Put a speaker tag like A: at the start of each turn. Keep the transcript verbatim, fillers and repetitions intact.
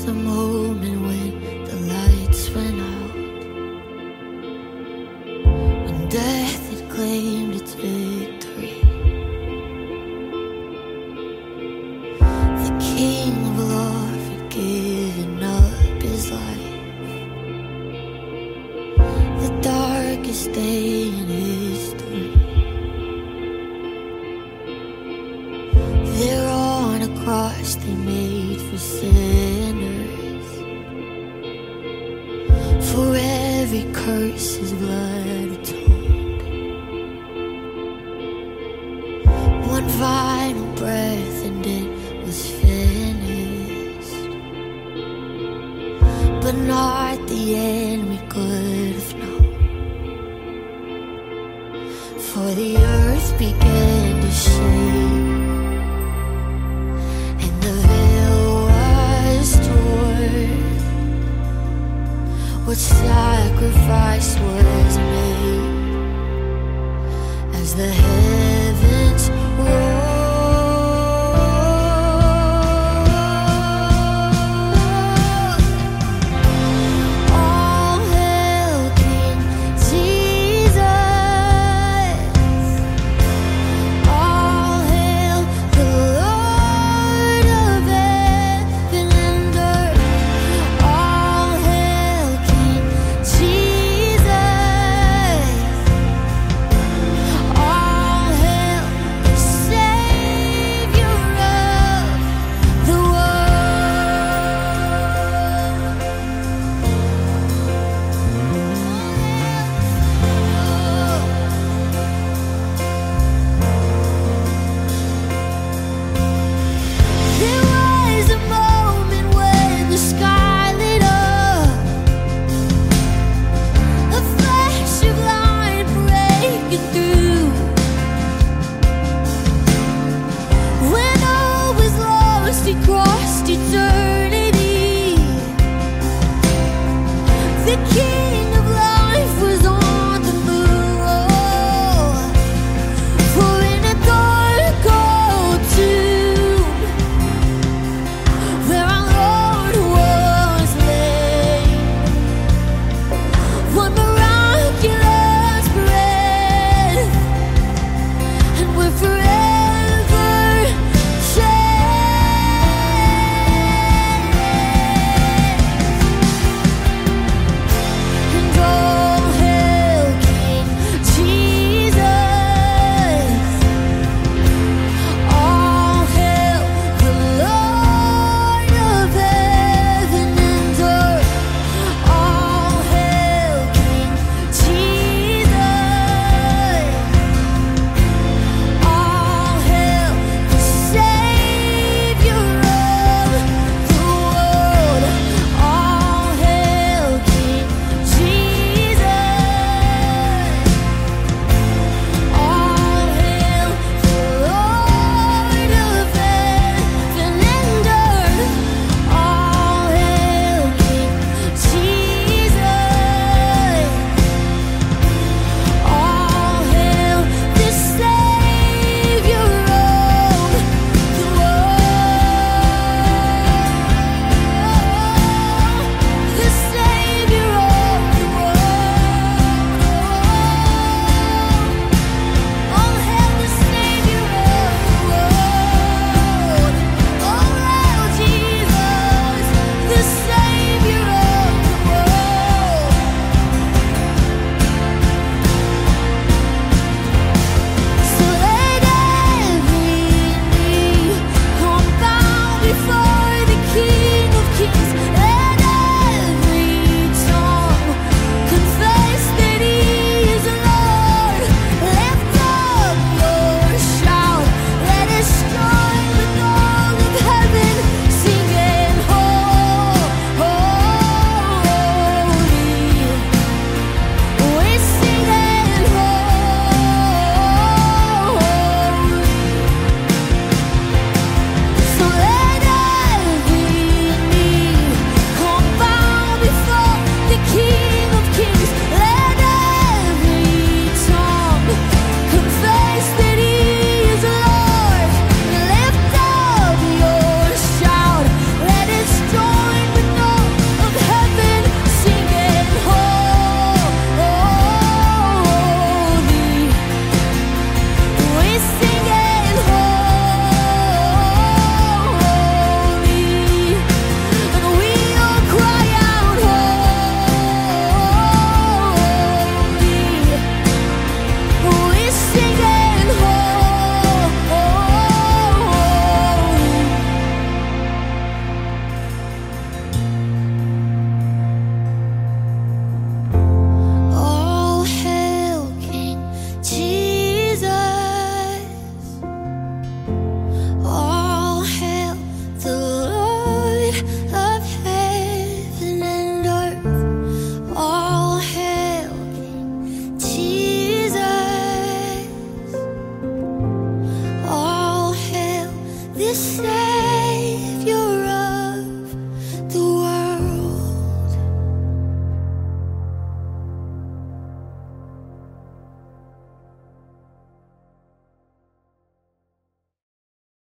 A: the moment when the lights went out, when death had claimed its victory. The King of love had given up his life, the darkest day in history. There on a cross they made for sinners, for every curse his blood atoned. One final breath and it was finished, but not the end we could have known. For the earth began to shake, what sacrifice was made as the heavens rolled. All hail King Jesus, all hail save your